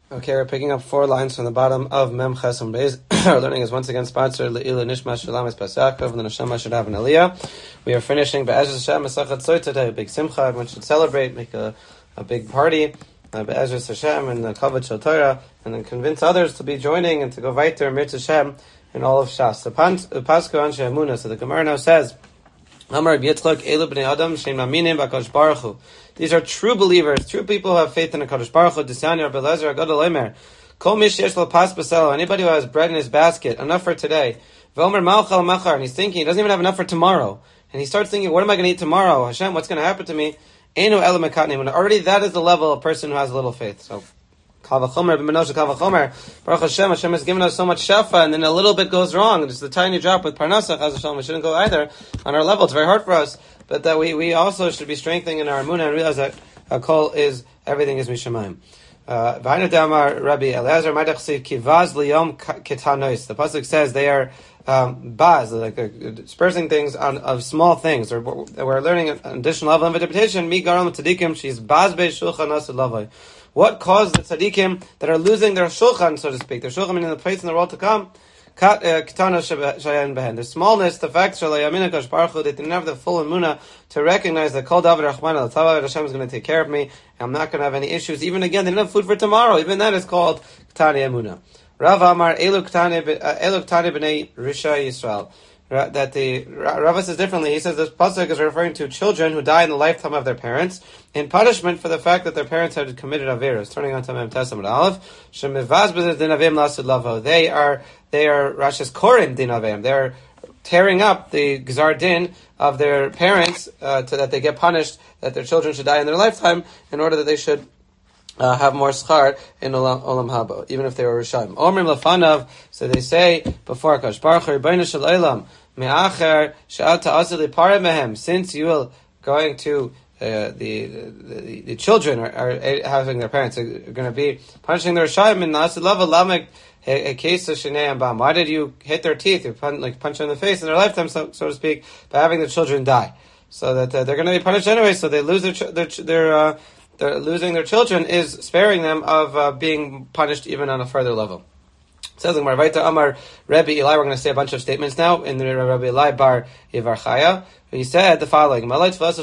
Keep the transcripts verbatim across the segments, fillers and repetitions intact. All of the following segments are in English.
Okay, we're picking up four lines from the bottom of Mem Ches and Beis. Our learning is once again sponsored Le'ila Nishma Shalamis Pasakov and the Neshama should have an Aliyah. We are finishing Be'ezras Hashem Masachat Tzoy today, a big simcha. Everyone should celebrate, make a, a big party, uh, Be'ezras Hashem and the Kavod Shel Torah, and then convince others to be joining and to go weiter Mirz Hashem in all of Shas. The Pasuk Anshe Emunah, so the Gemara now says, Amar B'Yitzchak Elu B'nei Adam Shein Ma'aminim B'Kadosh Baruch Hu. These are true believers, true people who have faith in the Kadosh Baruch Hu. Disanya Rabbi Eliezer Agadol Omer. Kol Mish Yesh Lo Pas B'Selo. Anybody who has bread in his basket, enough for today. V'Omer Malchal Machar. And he's thinking, he doesn't even have enough for tomorrow. And he starts thinking, what am I going to eat tomorrow? Hashem, what's going to happen to me? Einu Elu Mekatnim. And already that is the level of a person who has a little faith. So, Kavachomer, B'Menoshe Kavachomer. Baruch Hashem, Hashem has given us so much shefa, and then a little bit goes wrong. It's the tiny drop with Parnasach, Chas Hashem. We shouldn't go either on our level. It's very hard for us. But that we, we also should be strengthening in our emunah and realize that a kol is, everything is mishamayim. V'hainu damar Rabbi Eliezer Madach Siv Kivaz Liyom Ketanois. The pasuk says they are um, baz, like uh, dispersing things on of small things. Or we're learning an additional level of interpretation. Mi garam tzadikim. She's baz be shulchan asid lavai. What caused the tzadikim that are losing their shulchan, so to speak, their shulchan in the place in the world to come? The smallness, the fact that they didn't have the full emunah to recognize that Kol David Rachman al Hashem is going to take care of me, and I'm not going to have any issues. Even again, they didn't have food for tomorrow. Even that is called Ktani Emunah. Rav Amar Elu Ktani B'nei Risha Yisrael. That the Rava says differently. He says this pasuk is referring to children who die in the lifetime of their parents in punishment for the fact that their parents had committed averos. Turning on to Mem Tesam Aleph, Shemivaz B'zeh Din Avim Lasid Lavo. They are they are Rashis Korim Din Avim. They are tearing up the Gzar Din of their parents uh, to that they get punished that their children should die in their lifetime in order that they should Uh, have more schar in Olam, olam Haba, even if they were Rishayim. Omrim Lafanav, so they say before Kadosh Baruch Hu, Rebbeinu Shel Olam, Me'acher She'ata Asili Pareh Mehem, since you will going to uh, the, the the children are, are having their parents are going to be punishing their Rishayim in Nasid Lava Lamek a case of Shnei Ambam. Why did you hit their teeth? You punch, like punch them in the face in their lifetime, so, so to speak, by having the children die, so that uh, they're going to be punished anyway. So they lose their their their. Uh, They're losing their children is sparing them of uh, being punished even on a further level. It says in Marvaita Amar Rebbe Eli, we're going to say a bunch of statements now in the Rebbe Eli bar Yivarchaya. He said the following: not been for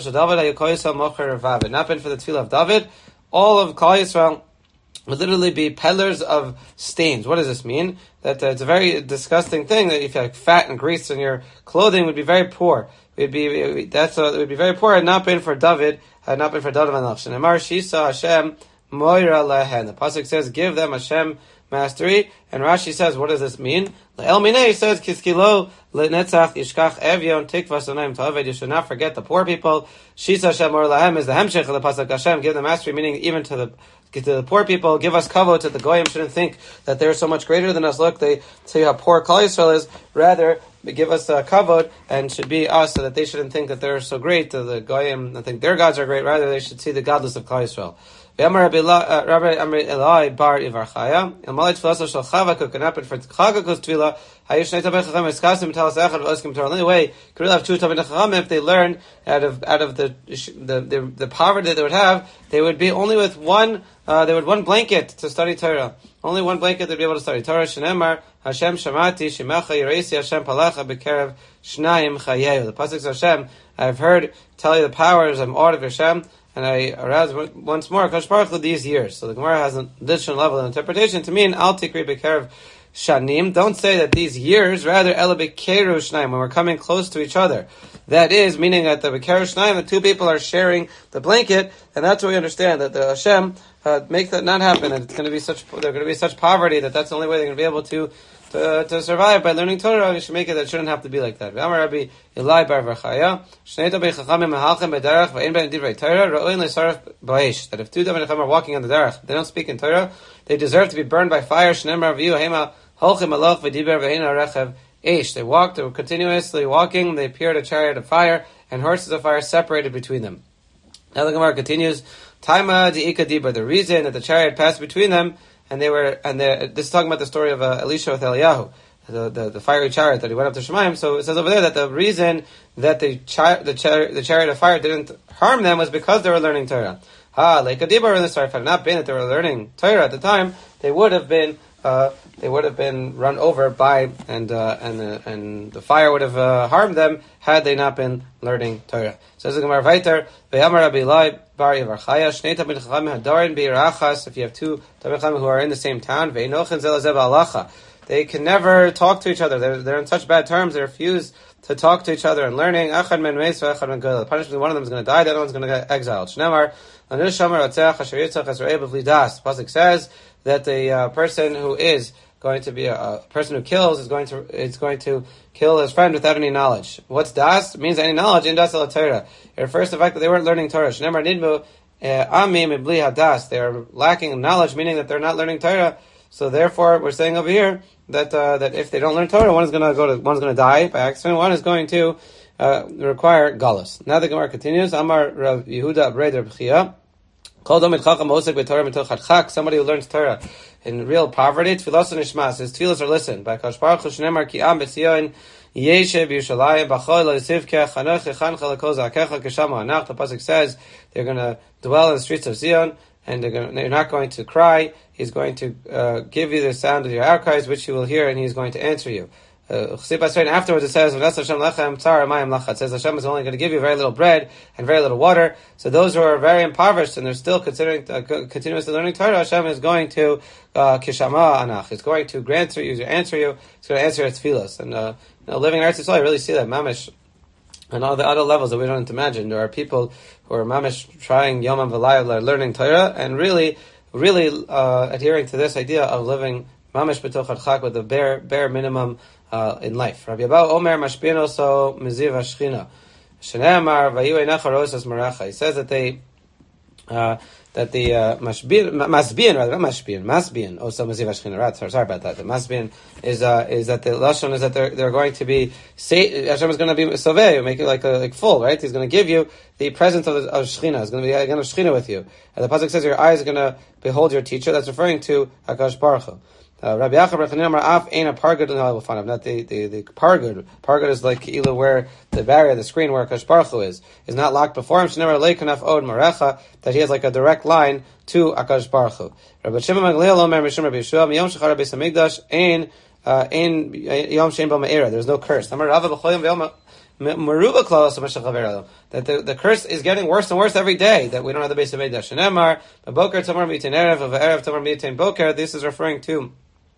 the tefillah of David, all of Klal Yisrael would literally be peddlers of stains. What does this mean? That uh, it's a very disgusting thing that if you have fat and grease in your clothing, would be very poor. Would be that's uh, it would be very poor had not been for David, had not been for David and Nafshin. Amar Shisa Hashem Moira Lehen. The pasuk says, "Give them Hashem mastery." And Rashi says, "What does this mean?" El Minei says, "Kiskilo lenetzach yishkach evyon tikva sonayim ta'aved." You should not forget the poor people. Shisa Hashem Moira Lahem is the hemshech of the pasuk. Hashem, give them mastery, meaning even to the to the poor people. Give us kavod to the goyim. Shouldn't think that they're so much greater than us. Look, they say how poor Klal Yisrael is. Rather, give us uh, kavod, and should be us, so that they shouldn't think that they're so great. To the goyim, I think their gods are great. Rather, they should see the godless of Klal Yisrael. Rabbi Eli bar Yivarchaya. Ilmalei tefillah shel Chavakuk can happen for Chagakus tefillah. Hayishnei tabei chacham eskasim talas echad v'oskim Torah. The only way could really have two tabei chacham if they learn out of out of the the the, the poverty they would have, they would be only with one. Uh, they would one blanket to study Torah. Only one blanket they'd be able to study Torah. Shenemar Hashem Shamati Shemecha Yireisi Hashem Palecha B'Kerev Shnayim Chayehu. The pasuk says, Hashem, I've heard tell you the powers. I'm awed of Hashem, and I arouse once more Kadosh Baruch Hu these years. So the Gemara has an additional level of interpretation. To me, in Al Tikri B'Kerev Shanim, don't say that these years, rather Ela B'Keru Shnayim, when we're coming close to each other. That is, meaning that the B'Keru Shnayim, the two people are sharing the blanket, and that's what we understand, that the Hashem uh, make that not happen, and it's going to be such, they're going to be such poverty that that's the only way they're going to be able to to, to survive by learning Torah. We should make it that it shouldn't have to be like that. Amar Rabbi Eli bar Varchaya, Shnei tabei chachamim mehalchem b'derech v'ein ben divrei Torah ro'in le'saref b'aish. That if two tabei chachamim are walking on the derech, they don't speak in Torah, they deserve to be burned by fire. Shneimar v'yu hema holchem aloch v'diber v'ein ha'rechev eish. They walked, they were continuously walking, they appeared a chariot of fire, and horses of fire separated between them. Now the Gemara continues, Taima di'ika diba, the reason that the chariot passed between them, and they were, and this is talking about the story of uh, Elisha with Eliyahu, the, the the fiery chariot that he went up to Shemaim. So it says over there that the reason that the char- the, char- the chariot of fire didn't harm them was because they were learning Torah. Ha, like a dibar in the start, if it had not been that they were learning Torah at the time, they would have been uh, they would have been run over by and uh, and uh, and the fire would have uh, harmed them had they not been learning Torah. Says the Gemara Vayter, Ve'amar Rabbi Elai bar Yevarchaya, Shnei Talmid Chachamim Hadarin Be'irachas. If you have two Talmid Chachamim who are in the same town, Ve'inochen Zel Zeh Ba'alacha, they can never talk to each other. They're they're in such bad terms. They refuse to talk to each other and learning. Achad men meis, achad men gadol. The punishment, one of them is going to die, the other one's going to get exiled. Shnemar, Anu Shomer Ratzach Asher Yitzchak Asher Eibel V'li Das. Pasuk says that the uh, person who is going to be a, a person who kills is going to is going to kill his friend without any knowledge. What's das? It means any knowledge. In das al Torah. It refers to the fact that they weren't learning Torah. Shnemar nidmu amim ibli hadas. They are lacking knowledge, meaning that they're not learning Torah. So therefore, we're saying over here that uh, that if they don't learn Torah, one is going to go to one's going to die by accident. One is going to uh, require galus. Now the Gemara continues. Amar Rav Yehuda Abrei Reb Chia. Somebody who learns Torah in real poverty, tfilos nishmas, his tefillos are listened. By Kadosh Baruch Hu shneimar ki am b'Tzion yeshev Yerushalayim b'chol lo yisivkeh chanech echancha l'kol zakecha k'shama anach. The pasuk says they're going to dwell in the streets of Zion, and they're, going to, they're not going to cry. He's going to uh, give you the sound of your outcries, which you will hear, and he's going to answer you. Uh, afterwards it says, it says Hashem is only going to give you very little bread and very little water. So those who are very impoverished and they're still considering uh, continuously learning Torah, Hashem is going to kishama anach. It's going to grant you, answer you. It's going to answer its tefillos. And uh, you know, living in Eretz Yisrael, you really see that mamish on all the other levels that we don't imagine. There are people who are mamish trying Yom V'Layla, learning Torah, and really, really uh, adhering to this idea of living mamish b'toch chak with the bare, bare minimum Uh, in life. Rabbi Abba Omer Mashpin also Miziv Hashchina. Shenemar Vayu Einecha Rosas Maracha. He says that they uh, that the uh, Mashbin Masbin rather not Mashbin Masbin also Miziv Hashchina. Right? Sorry, sorry about that. The Masbin is uh, is that the lashon is that they're they're going to be say Hashem is going to be sovei, make it like a, like full, right? He's going to give you the presence of, of Shechina. It's going to be again of Shechina with you. And the pasuk says your eyes are going to behold your teacher. That's referring to Hakadosh Baruch Hu. Uh, Rabbi Yachab Rechanim Af ain't a pargud in the fun of not the the the pargud. Pargud is like either where the barrier, the screen where Hakadosh Baruch Hu is, is not locked before him. Shenever leikanaf od marecha, that he has like a direct line to Hakadosh Baruch Hu. Rabbi Shimon Gamliel Omer Mishum Rabbi Yeshua Miyom Shechar Beis Hamikdash ein ein Yom Shein Bo Me'era. There's no curse. Amar Rava B'cholim V'Yom Meruba Klaus Meshachavero. That the the curse is getting worse and worse every day. That we don't have the Beis Hamikdash. Shenemar B'Boker Tamar Mitin Erev V'Erev Tamar Mitin Boker. This is referring to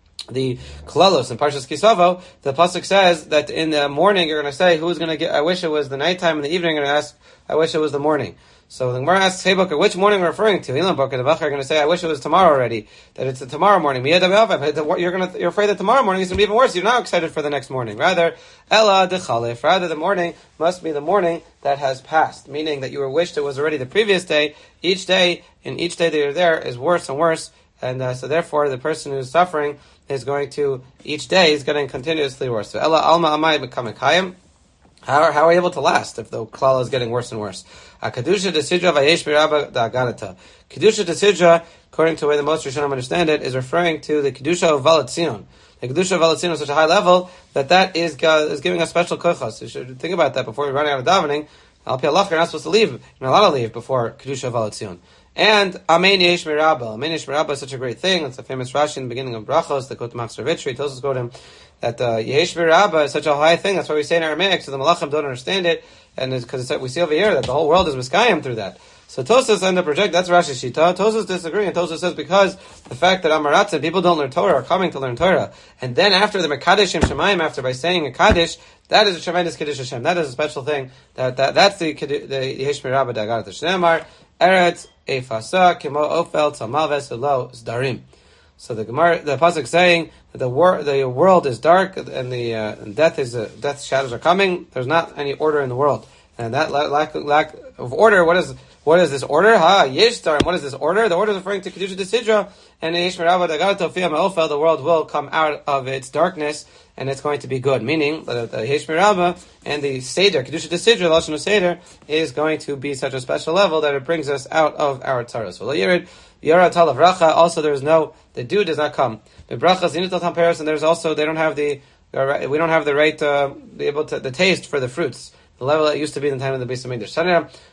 the Kalalos in Parshas Kisavo. The pasuk says that in the morning you're going to say, "Who's going to get?" I wish it was the nighttime. In the evening you're going to ask, "I wish it was the morning." So the Gemara asks, "Hey Boker, which morning we're referring to?" Ilan Boker, the Bachar are going to say, "I wish it was tomorrow already." That it's the tomorrow morning. You're going to, you're afraid that tomorrow morning is going to be even worse. You're not excited for the next morning. Rather, Ella dechalif. Rather, the morning must be the morning that has passed, meaning that you were wished it was already the previous day. Each day, in each day that you're there, is worse and worse, and uh, so therefore, the person who's suffering is going to, each day is getting continuously worse. So, Ella alma amai becoming kayim. How, how are we able to last if the klala is getting worse and worse? Kedusha desidra vayesh mirabba da'aganata. Kedusha desidra, according to the way the most Rishonim understand it, is referring to the kedusha of Valatzion. The kedusha of Valatzion is such a high level that that is uh, is giving us special kochos. You should think about that before you're running out of davening. Al pi halach, you're not supposed to leave. You're not allowed to leave before kedusha of Valatzion. And Amen Yesh Mirabba. Amen Yesh Mirabba is such a great thing. It's a famous Rashi in the beginning of Brachos, the Kot Machzor Vitri. Tosos quote him that uh, Yesh Mirabba is such a high thing. That's why we say in Aramaic, so the Malachim don't understand it. And because we see over here that the whole world is Miskayim through that. So Tosos end up rejecting, that's Rashi's Shita. Tosos disagree, and Tosos says because the fact that Amaratzah, people don't learn Torah, are coming to learn Torah. And then after the Mekadesh Shem Shemayim, after by saying a Kaddish, that is a tremendous Kiddush Hashem. That is a special thing. That, that That's the, the Yesh Mirabba Da'agat Shneimar. Eretz Efasa Kimo Ofel Tzalmaves Elo Zdarim. So the Gemara, the pasuk saying that the wor- the world is dark and the uh, and death is uh, death shadows are coming. There's not any order in the world, and that lack lack of order. What is what is this order? Ha Yesh Zdarim. What is this order? The order is referring to Kedusha Desidra and Yesh Mirabba Da'agat Tofiyam Ofel. The world will come out of its darkness, and it's going to be good. Meaning that the Yesh Mirabba and the Seder, Kedusha Desidra, Lashon Seder, is going to be such a special level that it brings us out of our tzaros. So Yirid, Yara Tal of Racha, also there is no, the dew does not come. The Brachas, Yinital Tamperos, and there's also, they don't have the, we don't have the right, uh, be able to, the taste for the fruits. The level that used to be in the time of the Beis Hamikdash.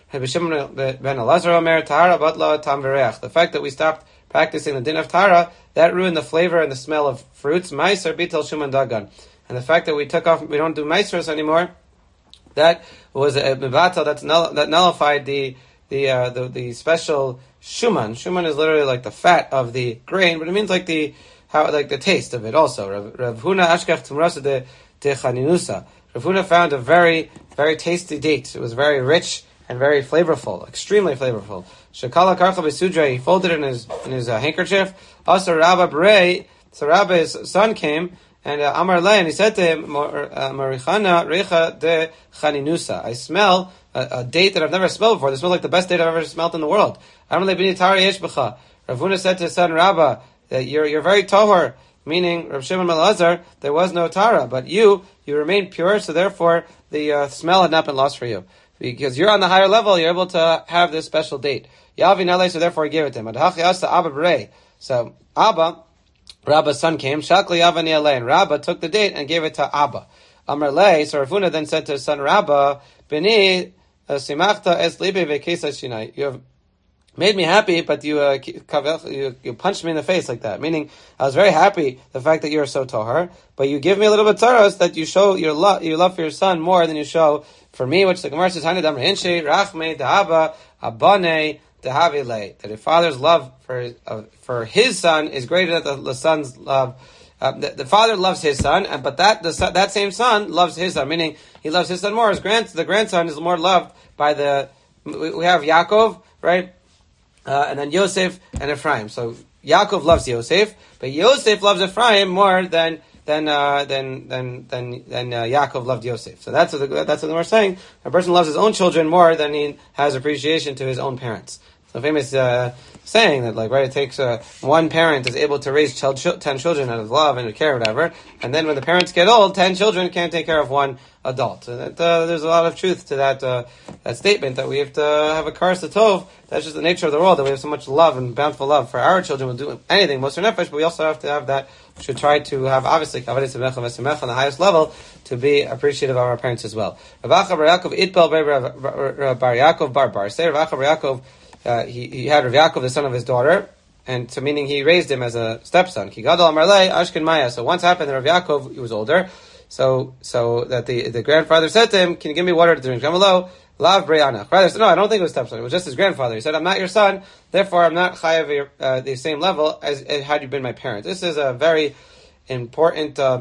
The fact that we stopped practicing the din of Tara, that ruined the flavor and the smell of fruits. Meiser bitel shuman dagan. And the fact that we took off, we don't do meisers anymore, that was a mivatal that's null, that nullified the the, uh, the the special shuman. Shuman is literally like the fat of the grain, but it means like the how like the taste of it also. Rav, Rav Huna ashkach tumrasa de de chaninusa. Rav Huna found a very very tasty date. It was very rich and very flavorful, extremely flavorful. Shekala karcha besudra. He folded it in his in his uh, handkerchief. Also Rabba Brei. So Rabba's son came. And uh, Amar Le, and he said to him, Marichana Recha de Chaninusa. I smell a, a date that I've never smelled before. This smells like the best date I've ever smelled in the world. Amar Le bini tari yesh b'cha. Rav Huna said to his son Rabba that you're you're very tohor, meaning Rav Shimon ben Elazar, there was no tara, but you you remained pure, so therefore the uh, smell had not been lost for you because you're on the higher level. You're able to have this special date. Yavin Ale, so therefore he gave it to him. Adhachi asa Abba B'rei. So Abba. Rabba's son came, Shakli Avani Alei, and Rabba took the date and gave it to Abba. Amar Lei, so Rav Huna then said to his son Rabba, Bini simachta es libe vekesa shinai. You have made me happy, but you, uh, you you punched me in the face like that. Meaning, I was very happy the fact that you are so tohar, but you give me a little bit taras that you show your love, your love for your son more than you show for me, which the Gemara says, Hanadam Rinshe Rachme Dahaba Abane. That a father's love for uh, for his son is greater than the, the son's love. Uh, the, the father loves his son, and but that the son, that same son loves his son, meaning he loves his son more. His grand the grandson is more loved by the. We, we have Yaakov, right, uh, and then Yosef and Ephraim. So Yaakov loves Yosef, but Yosef loves Ephraim more than. Then, uh, then, then, then, then uh, Yaakov loved Yosef. So that's what the, that's what we're saying. A person loves his own children more than he has appreciation to his own parents. So famous uh, saying that, like, right, it takes uh, one parent is able to raise ch- ch- ten children out of love and care, or whatever, and then when the parents get old, ten children can't take care of one adult. And that, uh, there's a lot of truth to that uh, that statement that we have to have a karas tov. That's just the nature of the world, that we have so much love and bountiful love for our children. We'll do anything, most nefesh, but we also have to have that. We should try to have, obviously, kavod semecha v'semecha on the highest level, to be appreciative of our parents as well. Rav Acha bar Yaakov itbel bar Yaakov bar bar. Say Rav Acha bar Yaakov, uh, he, he had Rav Yaakov, the son of his daughter, and so meaning he raised him as a stepson. Ki gadol amar lei ashken maya. So once happened that Rav Yaakov, he was older, so so that the the grandfather said to him, "Can you give me water to drink?" Shamalo. Lav Brianna. Rather, so no, I don't think it was stepson. It was just his grandfather. He said, "I'm not your son, therefore I'm not chayav uh, the same level as, as had you been my parent." This is a very important uh,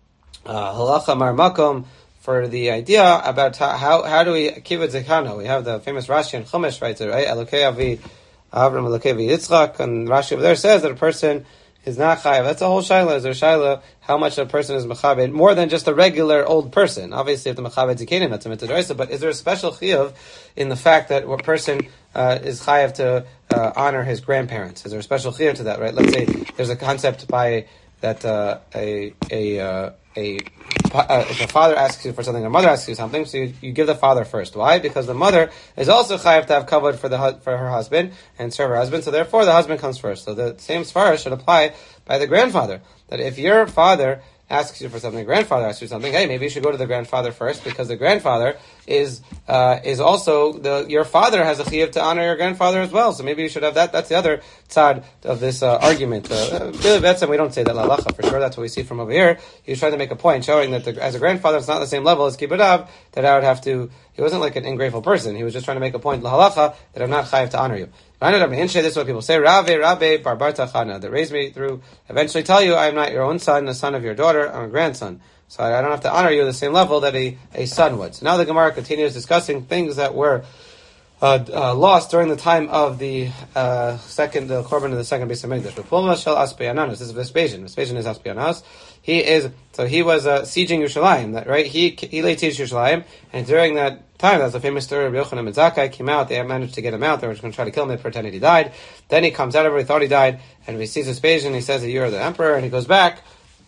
uh, halacha marmakom for the idea about how how, how do we kivud zekano. We have the famous Rashi and Chumash writes it, right? Elokei avi Avram, Elokei avi Yitzchak, and Rashi over there says that a person is not chayav. That's a whole shaila. Is there shaila how much a person is mechabed more than just a regular old person? Obviously, if the mechabed zikenim, that's a mitzvah. But is there a special chiyuv in the fact that a person uh, is chayav to uh, honor his grandparents? Is there a special chiyuv to that? Right? Let's say there's a concept by that uh, a a uh, a uh, if a father asks you for something, or a mother asks you something, so you, you give the father first. Why? Because the mother is also chayav to have kavod for the for her husband and serve her husband. So therefore, the husband comes first. So the same svara should apply by the grandfather. That if your father asks you for something, grandfather asks you something, hey, maybe you should go to the grandfather first, because the grandfather is uh, is also the your father has a chiyuv to honor your grandfather as well. So maybe you should have that. That's the other side of this uh, argument. Uh, we don't say that lalacha for sure. That's what we see from over here. He was trying to make a point showing that the, as a grandfather, it's not the same level as kibbud av, that I would have to. He wasn't like an ungrateful person. He was just trying to make a point lahalacha that I'm not chayav to honor you. This is what people say. Rave, Rabbe, Barbar Tachana, that raised me through, eventually tell you, I am not your own son, the son of your daughter, I'm a grandson. So I don't have to honor you at the same level that a, a son would. So now the Gemara continues discussing things that were uh, uh, lost during the time of the uh, second, the Korban of the second Beis HaMikdash. Repulma shel Aspiananos. This is Vespasian. Vespasian is Aspianos. He is, so he was uh, sieging Yerushalayim, that, right? He, he laid siege to Yerushalayim, and during that time, that's the famous story of Yochanan ben Zakkai came out, they managed to get him out, they were just going to try to kill him, they pretended he died. Then he comes out, everybody thought he died, and he sees Vespasian, he says that you're the emperor, and he goes back,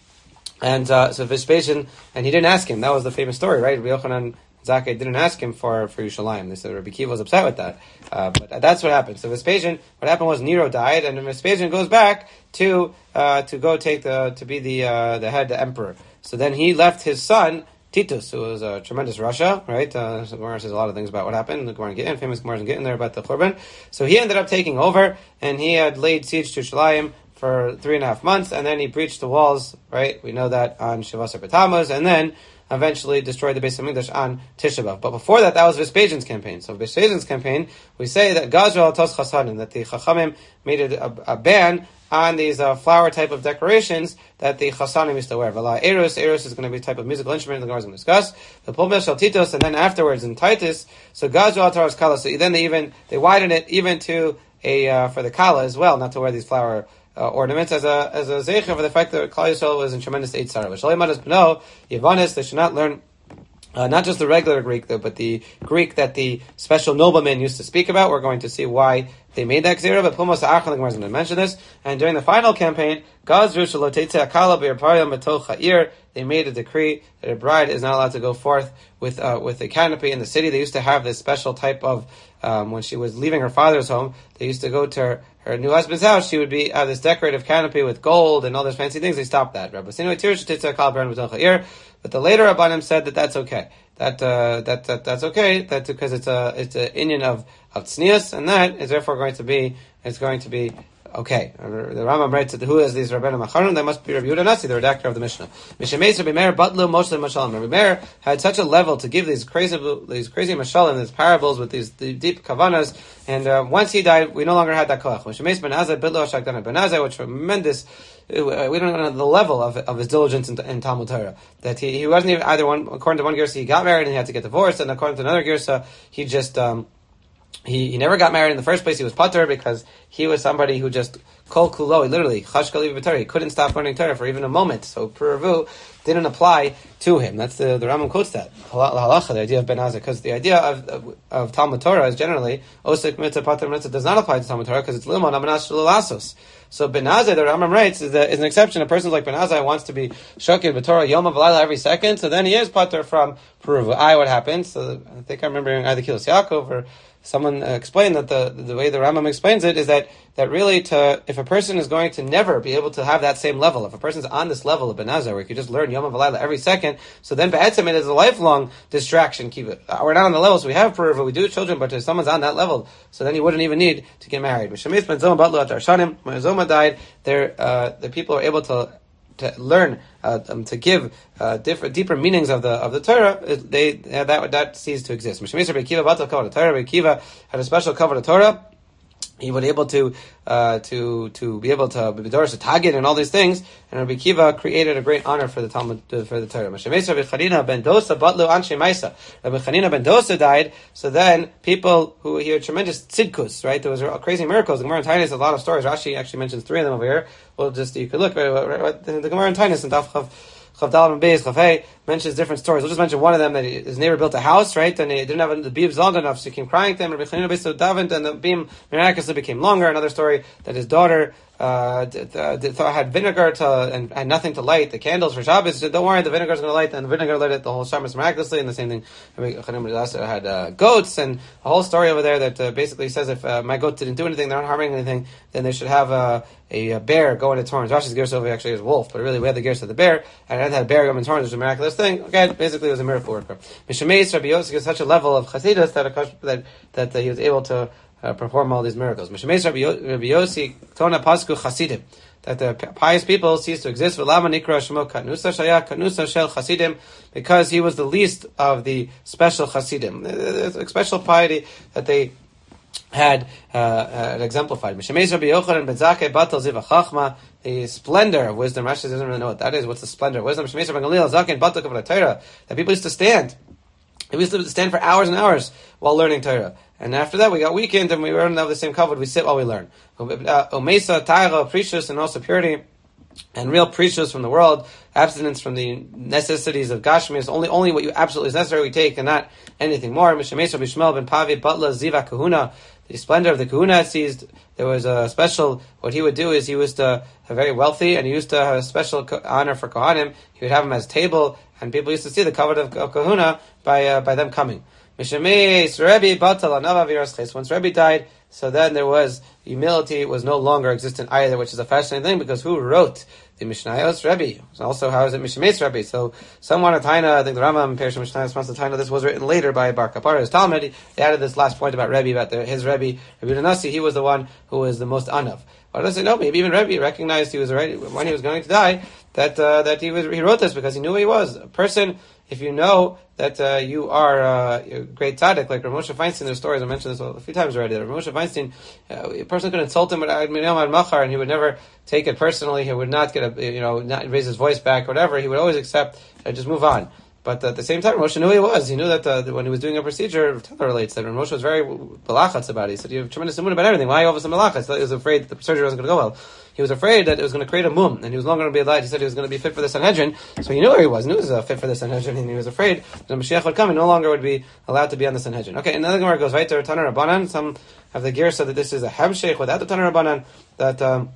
and uh, so Vespasian, and he didn't ask him, that was the famous story, right? Yochanan Zakkai didn't ask him for, for Yerushalayim. They said Rabbi Kiva was upset with that. Uh, but that's what happened. So Vespasian, what happened was Nero died, and Vespasian goes back to uh, to go take the to be the uh, the head, the emperor. So then he left his son Titus, who was a tremendous Rasha, right? Uh, so Gemara says a lot of things about what happened. The Gemara Gittin, famous Gemara Gittin there about the Churban. So he ended up taking over, and he had laid siege to Shalayim for three and a half months, and then he breached the walls, right? We know that on Shavasar B'Tammuz, and then eventually destroyed the Beis HaMikdash on Tisha B'Av. But before that, that was Vespasian's campaign. So Vespasian's campaign, we say that Gazra Tos Chasanim, that the Chachamim made a, a, a ban on these uh, flower type of decorations that the Chasanim used to wear. Vala Eros, Eros is going to be a type of musical instrument the Gemara is going to discuss. The Pulmel Shal Titos, and then afterwards in Titus, so Gazra Taras Kala, so then they even, they widen it even to a, uh, for the Kala as well, not to wear these flower Uh, ornaments as a as a zeicha for the fact that Klal Yisrael was in tremendous eight sarah. But Shalom Adas B'no, Yavanis, they should not learn uh, not just the regular Greek though, but the Greek that the special noblemen used to speak about. We're going to see why they made that gzera. But Pumos Achal, the Gemara is going to mention this. And during the final campaign, Gazru Shalotetze Akala B'Yarpariyam Matoch Ha'ir, they made a decree that a bride is not allowed to go forth with uh, with a canopy in the city. They used to have this special type of um, when she was leaving her father's home, they used to go to her, her new husband's house. She would be have this decorative canopy with gold and all those fancy things. They stopped that. But the later Rabbanim said that that's okay. That uh, that that that's okay. That because it's a it's an Indian of of tznius, and that is therefore going to be it's going to be. Okay, the Rambam writes that who is these Rabbeinu Macharon? They must be Rabbi Yehuda Nasi, the redactor of the Mishnah. Mishemeis Rabbi Meir Batlu Moshe Mashalim. Rabbi Meir had such a level to give these crazy, these crazy Mashalim, these parables with these deep kavanas, and uh, once he died, we no longer had that koach. Mishemeis Ben Azai Bitlu Hashakdana Ben Azai, which tremendous. We don't even know the level of of his diligence in, in Talmud Torah. That he he wasn't even either one. According to one girsa, he got married and he had to get divorced, and according to another girsa, he just. Um, He, he never got married in the first place. He was pater because he was somebody who just kol kulo, he literally chashkali b'Torah. He couldn't stop learning Torah for even a moment. So puravu didn't apply to him. That's the the Rambam quotes that halacha, the idea of ben azah, because the idea of, of of Talmud Torah is generally osik mitzvah pater mitzvah does not apply to Talmud Torah because it's limon amanas shulasos. So ben azah, the Rambam writes, is, the, is an exception. A person like ben azah wants to be shoked b'Torah yom v'layla every second, so then he is pater from puravu. I what happened? So I think I'm remembering either Kilos Yaakov or someone uh, explained that the the way the Rambam explains it is that that really to if a person is going to never be able to have that same level, if a person's on this level of Ben Azar where you just learn Yom V'Layla every second, so then Ba'etzim it is a lifelong distraction. Keep it. We're not on the level, so we have Purav, we do children, but if someone's on that level, so then he wouldn't even need to get married. But Shemitz Ben Zoma Batlu Atar Shanim, when Zoma died, there uh, the people are able to. to learn, uh, um, to give uh, different, deeper meanings of the of the Torah, it, they uh, that that ceased to exist. Rabbi Akiva had a special cover to Torah. He was able to uh, to to be able to be Doris to Tagid and all these things, and Rabbi Akiva created a great honor for the Talmud uh, for the Torah. Rabbi Chanina ben Dosa batlu anshe Maisa. Rabbi Chanina ben Dosa died, so then people who he had tremendous tzidkus, right? There was crazy miracles. The Gemara in Tainus, a lot of stories. Rashi actually mentions three of them over here. Well, just you could look. Right, the Gemara in Tainus and Daf Chav. Chavdal and Beis Chavei mentions different stories. We'll just mention one of them, that he, his neighbor built a house, right? And he didn't have the beams long enough, so he came crying to him. Rabbi Chanina Beis Davent, and the beam miraculously became longer. Another story that his daughter uh, d- d- d- had vinegar to and had nothing to light the candles for Shabbos. He said, "Don't worry, the vinegar's going to light." And the vinegar lit it the whole Shabbos miraculously. And the same thing, Rabbi Chanina had uh, goats, and a whole story over there that uh, basically says if uh, my goats didn't do anything, they're not harming anything, then they should have uh, a, a bear go into torrents. Rashi's gersa over actually is wolf, but really we had the gersa of the bear, and I had a bear go into torrents, which was a miraculous thing. Okay, basically it was a miracle worker. Mishameis Rabbi Yossi is such a level of chassidus that that that uh, he was able to uh, perform all these miracles. Mishameis Rabbi Yossi tona pasku chasidim, that the pious people ceased to exist. V'lama nikra shemo katnusa shaya katnusa shel chasidim, because he was the least of the special chasidim, a special piety that they had uh, uh, exemplified. Mishameis Rabbi Yochanan ben Zakkai batal ziva chachma, the splendor of wisdom. Rashi doesn't really know what that is. What's the splendor of wisdom? Mishameis Rabbi Gamliel zaken batal kavod Torah, that people used to stand. We used to stand for hours and hours while learning Torah. And after that, we got weekend, and we don't have the same kavod. We sit while we learn. Omesa, Taira, precious, and also purity, and real precious from the world, abstinence from the necessities of Gashmis, only only what you absolutely is necessary we take, and not anything more. Mishameis Rabbi Shmuel ben Pavi Batla Ziva Kahuna, the splendor of the Kahuna seized. There was a special, what he would do is he was to have very wealthy, and he used to have a special honor for Kohanim. He would have him as a table, and people used to see the cover of, of Kahuna by uh, by them coming. Mishameis Rebbe Batal Anava Viras. Once Rebbe died, So then there was humility was no longer existent either, which is a fascinating thing because who wrote the Mishnayos? Rebbe. Also, how is it Mishmeit's Rebbe? So someone at Taina, I think the Rambam Perish Mishnayos wants to Taina. This was written later by Bar Kapara, his Talmud. They added this last point about Rebbe, about the, his Rebbe, Rebbe Nasi. He was the one who was the most anav. But I say no, maybe even Rebbe recognized he was already when he was going to die that uh, that he was he wrote this because he knew who he was. A person, if you know that uh, you are uh, a great tzaddik, like Rav Moshe Feinstein, there's stories, I mentioned this a few times already, that Rav Moshe Feinstein, uh, a person could insult him at Machar and he would never take it personally, he would not get a, you know, not raise his voice back, whatever, he would always accept and just move on. But at the same time, Moshe knew who he was. He knew that uh, when he was doing a procedure, Tella relates that Moshe was very balachatz about it. He said, you have tremendous imun about everything. Why all of a sudden balachatz? He was afraid that the surgery wasn't going to go well. He was afraid that it was going to create a mum, and he was no longer going to be alive. He said he was going to be fit for the Sanhedrin, so he knew where he was. He knew he was uh, fit for the Sanhedrin, and he was afraid that Mashiach would come and no longer would be allowed to be on the Sanhedrin. Okay, another Gemara goes right to Taner Rabbanan. Some have the gear said that this is a Hemshech without the Taner Rabbanan, that... Um,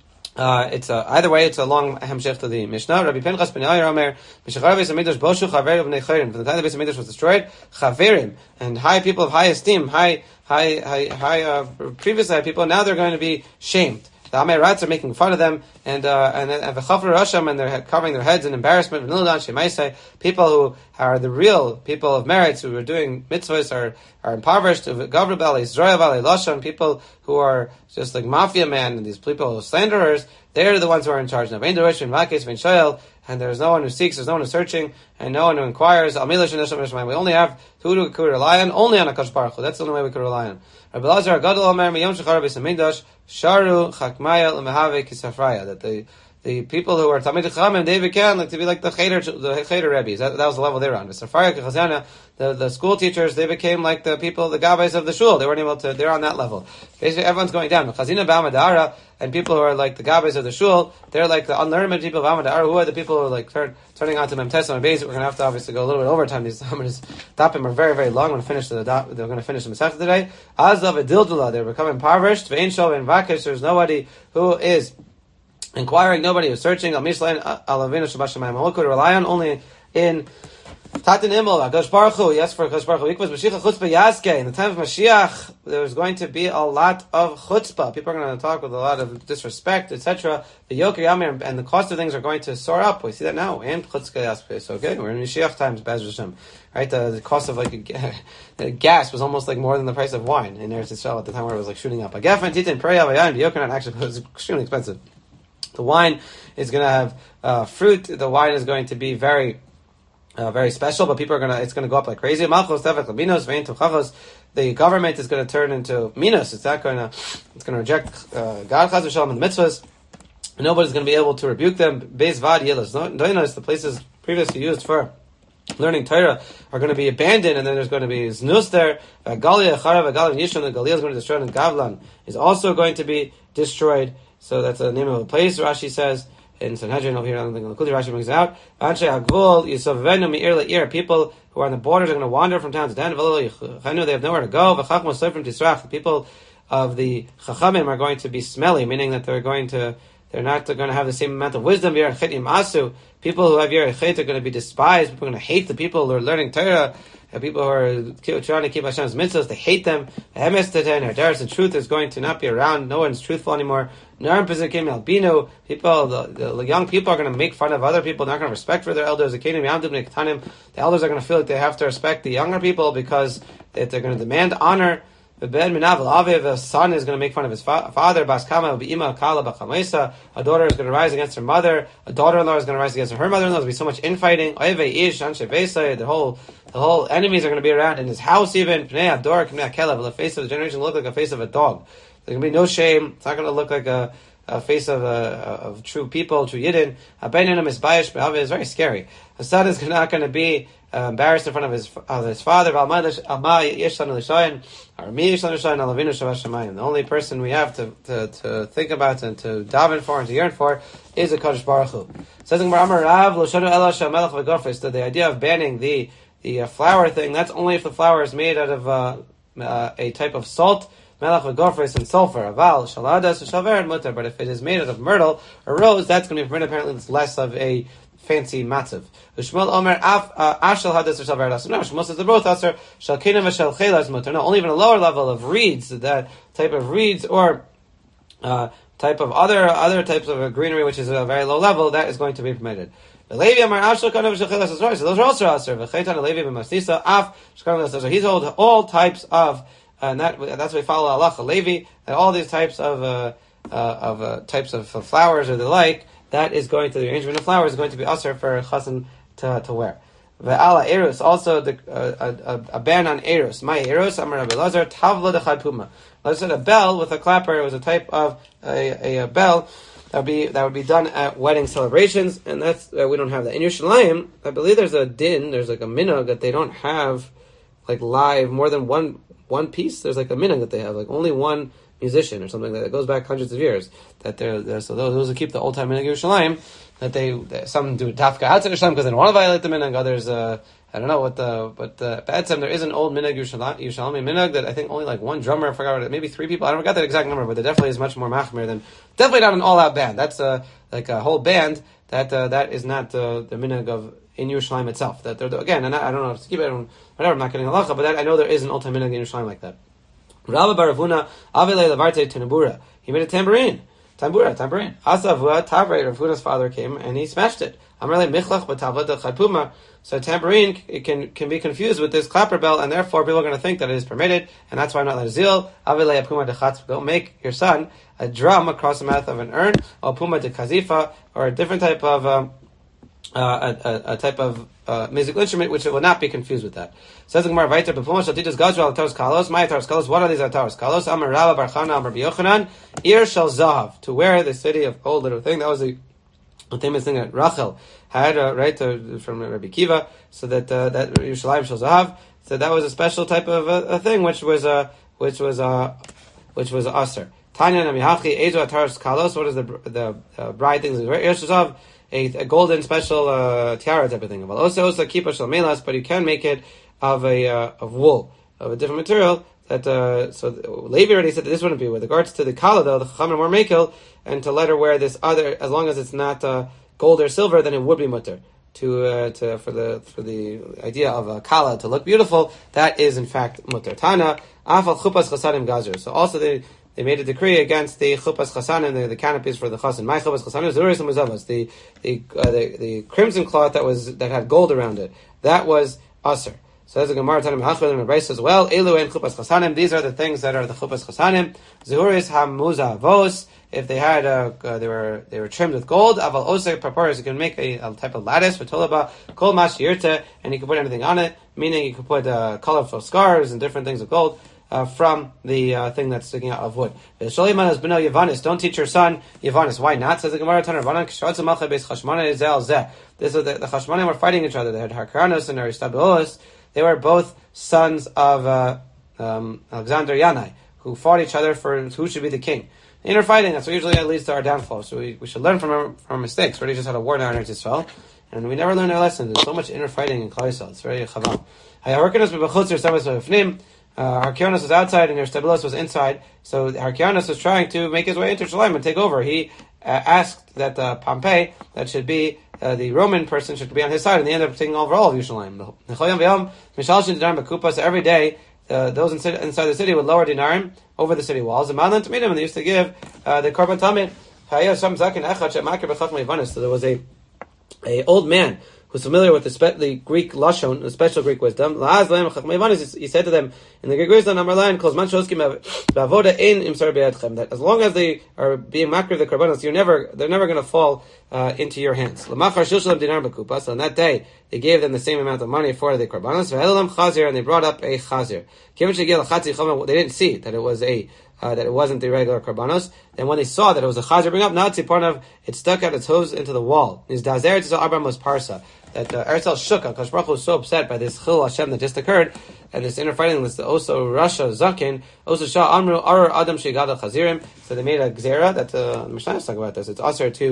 Uh, it's a, either way, it's a long hemshech to the Mishnah. Rabbi Pinchas ben Yair Omer, Mishachar Beis Hamikdash boshu chaverim b'nei chayrim. From the time the Beis Hamikdash was destroyed, chaverim and high people of high esteem, high, high, high, high. Uh, previously high people, now they're going to be shamed. The Amei Rats are making fun of them, and uh, and and v'chafru rasham, and they're covering their heads in embarrassment. V'niludan shemaisei, people who are the real people of merits, who are doing mitzvahs, are are impoverished. Gavru b'alei zroya b'alei lashon, people who are just like mafia men, and these people slanderers. They're the ones who are in charge now. Vein derish and vakes vein shoyel, and there's no one who seeks, there's no one who's searching, and no one who inquires. Al milish and neshama neshama. We only have who we could rely on, only on Hakadosh Baruch Hu. That's the only way we could rely on. Rabbi Lazar Gadol Omer Miyom Shechar Beis Hamikdash Sharu Chakmaya L'Mehave Kisafraya. That the the people who are Talmidei Chachamim, they became like to be like the Cheder, the Cheder Rebbes. That, that was the level they were on. The Safraya Kechazana, the the school teachers, they became like the people, the Gabbais of the shul. They weren't able to. They're on that level. Basically, everyone's going down. Chazina B'Amadara, and people who are like the Gabbais of the shul, they're like the unlearned people of Amadara. Who are the people who are like turn, turning on to Memtes and Beis? We're going to have to obviously go a little bit overtime. These dapim are very very long. We're going to finish the dap, they're going to finish the Masechta today. Azav Adildula, they're becoming impoverished. Ve'in Shov and Vakish, there's nobody who is inquiring, nobody who's searching. Al Mishlain Alavinu Shabashamayim. Who could rely on only in Tatan Imel, Hakadosh Baruch Hu. Yes, for Hakadosh Baruch Hu. Ikvas Mashiach Chutzpah Yaske. In the time of Mashiach, there's going to be a lot of chutzpah. People are going to talk with a lot of disrespect, et cetera. The Yoker Yamir and the cost of things are going to soar up. We see that now. And Chutzpah Yaske. So okay, we're in Mashiach times. Bez Hashem. Right, the, the cost of like a, gas was almost like more than the price of wine in Eretz Yisrael at the time where it was like shooting up. A Geffen Titin Prey Avayan Yoker actually was extremely expensive. The wine is going to have uh, fruit. The wine is going to be very, uh, very special. But people are going to, it's going to go up like crazy. The government is going to turn into minos. It's not going to, it's going to reject uh, God Chaz v'Shalom and the mitzvahs. Nobody's going to be able to rebuke them. Beis vad yelos. Doinos, the places previously used for learning Torah, are going to be abandoned, and then there's going to be znus there. Galia Charav Galia Yishon. The Galia is going to be destroyed, and Gavlan is also going to be destroyed. So that's the name of a place, Rashi says, in Sanhedrin over here, I don't think Rashi brings it out. Anshe Hagvul, Yisovenu Me'ir Le'ir, people who are on the borders are going to wander from town to town, they have nowhere to go, V'chachmo Soifrim Tisrach, the people of the Chachamim are going to be smelly, meaning that they're going to, they're not going to have the same amount of wisdom, Yer Chitim Asu, people who have Yer Chit are going to be despised, people are going to hate the people who are learning Torah, the people who are trying to keep Hashem's mitzvahs, they hate them. The truth is going to not be around. No one's truthful anymore. People, the, the young people are going to make fun of other people. They're not going to respect for their elders. The elders are going to feel like they have to respect the younger people because they're going to demand honor. The son is going to make fun of his fa- father. A daughter is going to rise against her mother. A daughter-in-law is going to rise against her mother-in-law. There's going to be so much infighting. The whole the whole enemies are going to be around in his house even. The face of the generation will look like a face of a dog. There's going to be no shame. It's not going to look like a, a face of a, of true people, true Yidden. It's very scary. The son is not going to be uh, embarrassed in front of his of his father. The only person we have to, to, to think about and to daven for and to yearn for is the Hakadosh Baruch Hu. Says the the idea of banning the the uh, flour thing, that's only if the flour is made out of uh, uh, a type of salt melach v'gofres and sulfur, aval shaladas v'shaver mutter. But if it is made out of myrtle or rose, that's going to be permitted. Apparently, it's less of a fancy matzav. Shmuel Omer af ashal hadas v'shaver das. No, Shmuel says they're both aser shalkina v'shal chelas mutter. No, only even a lower level of reeds, that type of reeds or uh, type of other other types of greenery, which is a very low level, that is going to be permitted. The Levi Amar Ashal Kana v'Shechilas Azor. So those are also aser. V'Cheitan Levi v'Mastisa Af Shekana Azor. He's hold all types of, uh, and that that's why we follow halacha Levi. That all these types of uh, uh, of uh, types of uh, flowers or the like, that is going to the arrangement of flowers is going to be aser for chassan to to wear. Ve'ala erus, also the uh, a, a ban on erus. My erus Amar Rabbi Lazar Tavla dechad puma. Let's say a bell with a clapper. It was a type of a, a, a bell. That would be that would be done at wedding celebrations, and that's uh, we don't have that in Yerushalayim. I believe there's a din, there's like a minhag that they don't have like live more than one one piece. There's like a minhag that they have like only one musician or something that goes back hundreds of years. That they're, they're so those, those who keep the old time minhag Yerushalayim, that they, they some do tafka outside Yerushalayim because they don't want to violate the minhag. Others uh, I don't know what the but the bad time there is an old minhag Yerushalayim minhag that I think only like one drummer, I forgot what, maybe three people. I don't forgot that exact number, but there definitely is much more machmir than definitely not an all out band. That's uh, like a whole band that uh, that is not uh, the minhag of in Yerushalayim itself. That they're again, and I, I don't know if to keep it, whatever. I'm not getting halacha, but that, I know there is an old time minhag in Yerushalayim like that. Rabba Baravuna Avile Levarte Tenabura. He made a tambourine. Tambura, tambourine. Asavua Tavrei, Rav Huda's father came and he smashed it. Amrele Michlach B'Tavla Chadpuma. So tambourine it can can be confused with this clapper bell, and therefore people are going to think that it is permitted, and that's why I'm not letting zil. Avile Apuma Dechatz. Don't make your son a drum across the mouth of an urn, or Puma de Kazifa, or a different type of um, uh, a, a, a type of uh, musical instrument, which it will not be confused with that. Says the Gemara, "Vayter b'Puma shatitas gazral ataros kalos." My ataros kalos. What are these ataros kalos? Amar Rabba Bar Chana Amar B'Yochanan. Ir shel zahav, to wear the city of gold. Little thing that was the a famous thing that Rachel had, uh, right, uh, from Rabbi Kiva, so that uh, that Yerushalayim shel zahav. So that was a special type of uh, a thing, which was uh, which was uh, which was aser. Tanya namihachi ezu ataros kalos. What is the the uh, bride things? Ir shel zahav. A, a golden special uh, tiara type of thing. Also, also kippah shel melas, but you can make it of a uh, of wool, of a different material. That uh, so Levi already said that this wouldn't be with regards to the kala though. The chachamim more makel, and to let her wear this other, as long as it's not uh, gold or silver, then it would be mutter. To uh, to for the for the idea of a kala to look beautiful, that is in fact mutter. Tana afal chupas chasanim gazer. So also they. They made a decree against the chupas chasanim, the, the canopies for the chasan. My chupas chasanim, zuris and muzavas, the the, uh, the the crimson cloth that was that had gold around it. That was aser. So there's a Gemara Tanim Hachvadim and Bryce as well. Elu and chupas chasanim. These are the things that are the chupas chasanim. Zuris hamuzavos. If they had uh, uh, they were they were trimmed with gold. Aval osek paporis. You can make a, a type of lattice for tolaba kol mashirta, and you can put anything on it. Meaning you can put uh, colorful scarves and different things of gold. Uh, from the uh, thing that's sticking out of wood. Don't teach your son Yavanis. Why not? Says the Gemara. This is the, the Chashmonim were fighting each other. They had Harkanos and Aristobulus. They were both sons of uh, um, Alexander Yanai, who fought each other for who should be the king. The inner fighting, that's what usually that leads to our downfall. So we, we should learn from our, from our mistakes. We already just had a war now in Eretz Yisrael, and we never learned our lessons. There's so much inner fighting in Klal Yisrael. It's very chaval. Uh, Harkionos was outside and Aristobulus was inside, so Harkionos was trying to make his way into Jerusalem and take over. He uh, asked that uh, Pompey, that should be uh, the Roman person, should be on his side, and they ended up taking over all of Jerusalem. So every day, uh, those inside, inside the city would lower dinarim over the city walls, and they used to give uh, the korban tamid. So there was a a old man who's familiar with the, spe- the Greek lashon, the special Greek wisdom. He said to them in the Greek wisdom, that as long as they are being makriv the karbanos, you're never they're never going to fall uh, into your hands. So on that day, they gave them the same amount of money for the karbanos, and they brought up a chazir. They didn't see that it was a Uh, that it wasn't the regular karbanos. And when they saw that it was a chazir bring up, not Tzipornav, it stuck out its hooves into the wall. His dazer tzal arbam was parsa. That uh, Eretz shook. Kadosh Baruch Hu was so upset by this chil Hashem that just occurred, and this inner fighting was the also Rasha Zakin, also Shah Amru Arar Adam Shegada Chazirim. So they made a gzera that uh, the Mishnah is talking about this. It's also to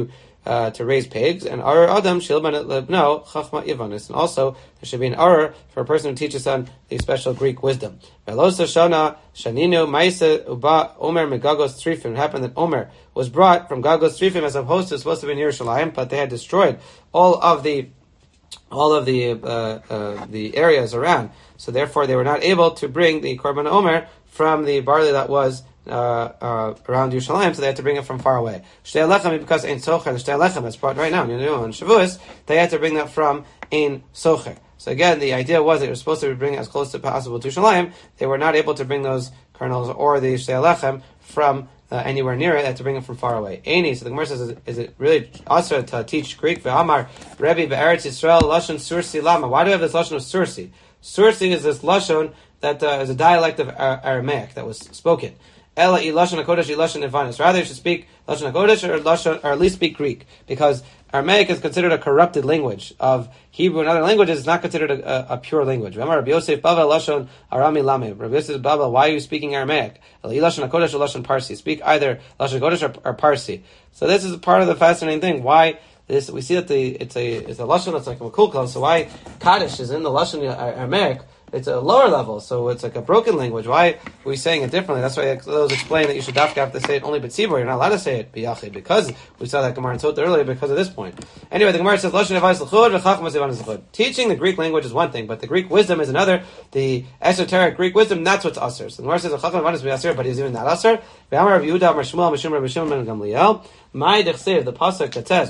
uh, to raise pigs, and Arar Adam Shilban Lebno Chachma Ivanis, and also there should be an Arar for a person who teaches son the special Greek wisdom. Velosa Shana Shaninu Maisa Uba Omer Megagos Trifim. It happened that Omer was brought from Gagos Trifim as opposed to supposed to be in Yerushalayim, but they had destroyed all of the all of the uh, uh, the areas around. So therefore, they were not able to bring the Korban Omer from the barley that was uh, uh, around Yerushalayim, so they had to bring it from far away. Shtei Lechem, because Ein Socher, and Shtei Lechem, that's brought right now, you know, on Shavuos, they had to bring that from Ein Socher. So again, the idea was that they were supposed to bring it as close as possible to Yerushalayim. They were not able to bring those kernels or the Shtei Lechem from uh, anywhere near it. They had to bring it from far away. Eini, so the Gemara says, is, is it really also to teach Greek? Ve'amar Rebbe Be'eretz Yisrael Lashon Sursi Lama. Why do we have this Lashon of Sursi? Sursi is this Lashon that uh, is a dialect of Aramaic that was spoken. Ela Lashon HaKodesh Lashon Ivanis. Rather, you should speak Lashon HaKodesh or Lashon, or at least speak Greek, because Aramaic is considered a corrupted language of Hebrew and other languages. It's not considered a, a, a pure language. Remember, Rabbi Yosef Bava Lashon Arami Lame. Rabbi Yosef Bava, why are you speaking Aramaic? Ela Lashon HaKodesh or Lashon Parsi. Speak either Lashon HaKodesh or, or Parsi. So this is part of the fascinating thing. Why? This, we see that the it's a it's a lashon that's like a makulkal. So why Kaddish is in the lashon Aramaic? It's a lower level, so it's like a broken language. Why are we saying it differently? That's why those explain that you should dafka have to say it only b'tzibur. You're not allowed to say it b'yachid, because we saw that Gemara in Sota earlier because of this point. Anyway, the Gemara says lashon avayis l'chud v'chachmas ivanis l'chud. Teaching the Greek language is one thing, but the Greek wisdom is another. The esoteric Greek wisdom, that's what's usher. So the Gemara says l'chachmas ivanis b'yasir, but he's even not usher. V'amar Rav Yehuda Amar Shmuel Mishum Rav Shimon ben Gamliel. My dechsev, the pasuk that says,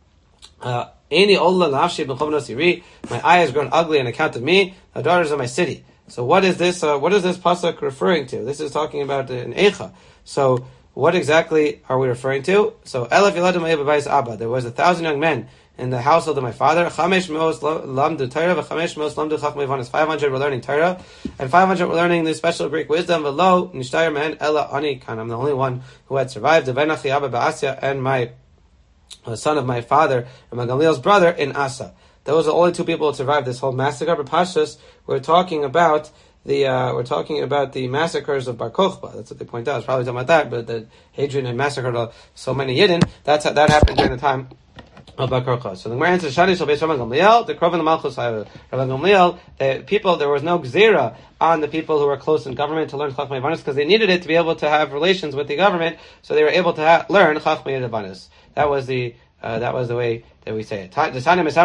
uh, Any ola nafshi b'chovnos yiri. My eye has grown ugly on account of me, the daughters of my city. So what is this? Uh, what is this pasuk referring to? This is talking about an eicha. So what exactly are we referring to? So elef yeladim b'bayis abba. There was a thousand young men in the household of my father. Chamesh meos lamdu Torah, v'chamesh meos lamdu chachmei vanis. Five hundred were learning Torah, and five hundred were learning the special Greek wisdom. V'lo nishtayir men ela ani kan. I'm the only one who had survived. Devenachi abba ba'asya, and my the son of my father, and my Gamliel's brother in Asa. Those are the only two people who survived this whole massacre. But Pashas, we're talking about the uh, we're talking about the massacres of Bar Kokhba. That's what they point out. It's probably talking about that, but the Hadrian had massacred so many Yidden. That's that happened during the time of Bar Kokhba. So the Gemara answers, Shani shall be Rabban Gamliel, the Krovan the Malchus Rabban Gamliel. The people, there was no gzera on the people who were close in government to learn Chachmei Vanis, because they needed it to be able to have relations with the government, so they were able to ha- learn Chachmei Vanis. That was the uh, that was the way that we say it. One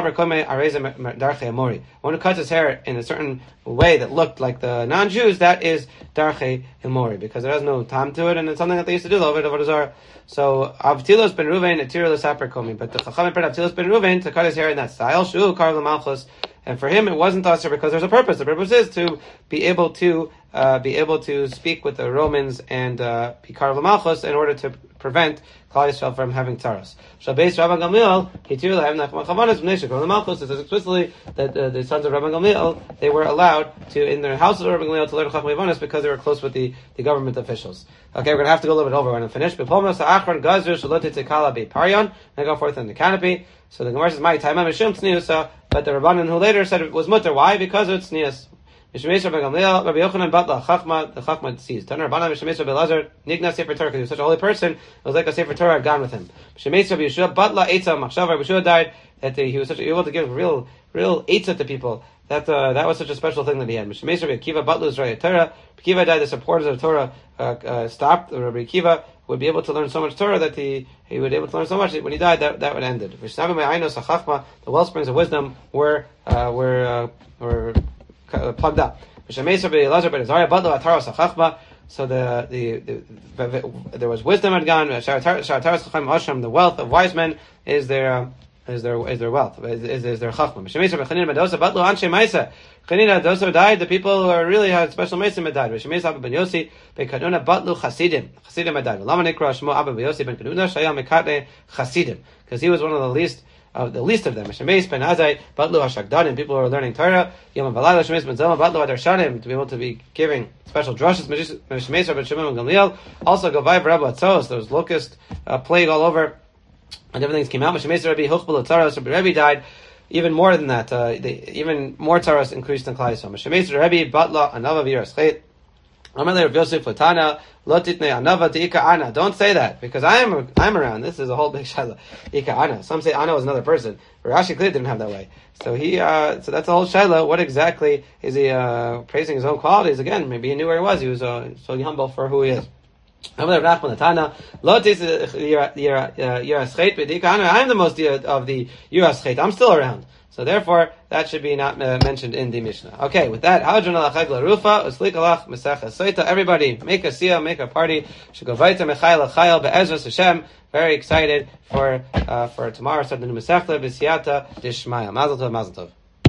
who cuts his hair in a certain way that looked like the non-Jews, that is Darche Himori, because there has no time to it, and it's something that they used to do over the Zarah. So Avtilos ben Ruvain, Atir l'Saper Komi, but the Chachamim prayed Avtilos ben Ruvain to cut his hair in that style. Shu Karv l'Malchus, and for him it wasn't Asher because there's a purpose. The purpose is to be able to uh, be able to speak with the Romans and uh, be Karv l'Malchus in order to prevent Klal Yisrael from having tzaros. Shabbeis Rabban Gamliel, Hitir lahem nachman chavanas b'nei Karv l'Malchus. It says explicitly that uh, the sons of Rabban Gamliel, they were allowed to, in their house of Rabban Gamliel, to learn Chachmei Vanis because they were close with the, the government officials. Okay, we're going to have to go a little bit over when I'm finished. B'polmos ha'achron gazur shalotit tekala be'paryon. I go forth in the canopy. So the Gemara says, "My time mishum tzniusa," but the Rabbanan who later said it was mutter. Why? Because of tznius. Mishemesh Rabban Gamliel, Rabbi Yochanan Batla Chachma, the Chachma sees. Taner Rabbanan Mishemesh Rabbi Lazar Nigna Sefer Torah, because he was such a holy person. It was like a Sefer Torah had gone with him. Mishemesh Rabbi Yeshua Batla Eitzah Machshav. Rabbi Yeshua died that he was such a, able to give real, real Eitzah to people. That uh, that was such a special thing that he had. Mishemesh Rabbi Akiva Batla Israel Torah. Akiva died. The supporters of Torah uh, uh, stopped. Rabbi Akiva would be able to learn so much Torah that he he would be able to learn so much that when he died, that that would end it. The well springs of wisdom were uh, were uh, were uh, plugged up. So the the, the, the there was wisdom had gone. The wealth of wise men is their is their is their wealth is, is, is their chachma. Chanina Dosa died. The people who really had special mesim had died. Shemeis Abba ben Yossi ben Kanuna batlu chasidim. Chasidim had died. Lama nikra Shmo Abba ben Yossi ben Kanuna shayam mekatne chasidim, because he was one of the least of the least of them. Shemeis ben Azai batlu hashagdanim. People who were learning Torah. Yom Valada Shemeis ben Zalma batlu adarshanim, to be able to be giving special drushes. Shemeis ben Shimon ben Gamliel also Gavai Rabba Tzos. There was locust uh, plague all over, and everything came out. Shemeis Rabbi Huchbel Tzaros. Rabbi Rebbe died. Even more than that, uh, they, even more tzaros increased in Klal Yisrael. Shemeis Rebbe Batla Anava V'Yiras Chet. Don't say that, because I am I'm around. This is a whole big shaila. Ika ana. Some say ana was another person. Rashi clearly didn't have that way. So he, uh, so that's the whole shaila. What exactly is he uh, praising his own qualities? Again, maybe he knew where he was. He was uh, so humble for who he is. I'm the most of the Yiras I'm still around. So therefore, that should be not uh, mentioned in the Mishnah. Okay, with that, everybody, make a siyah, make a party. Should go vayta mechayel chayel be'ezras Hashem. Very excited for uh, for tomorrow. Start the new Masechta b'siyata dishmaya. Mazel tov, mazel tov.